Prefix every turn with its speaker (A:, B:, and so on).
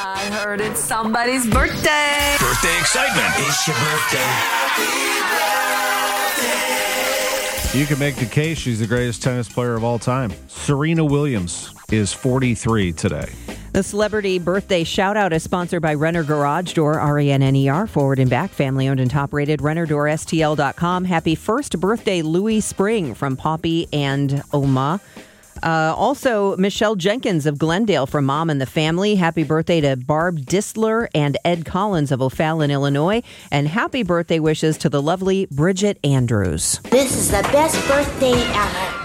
A: I heard it's somebody's birthday.
B: Birthday excitement.
C: It's your birthday.
D: You can make the case she's the greatest tennis player of all time. Serena Williams is 43 today.
E: The celebrity birthday shout-out is sponsored by Renner Garage Door, RENNER, forward and back, family-owned and top-rated, RennerDoorSTL.com. Happy first birthday, Louis Spring, from Poppy and Oma. Also, Michelle Jenkins of Glendale from Mom and the Family. Happy birthday to Barb Disler and Ed Collins of O'Fallon, Illinois. And happy birthday wishes to the lovely Bridget Andrews.
F: This is the best birthday ever.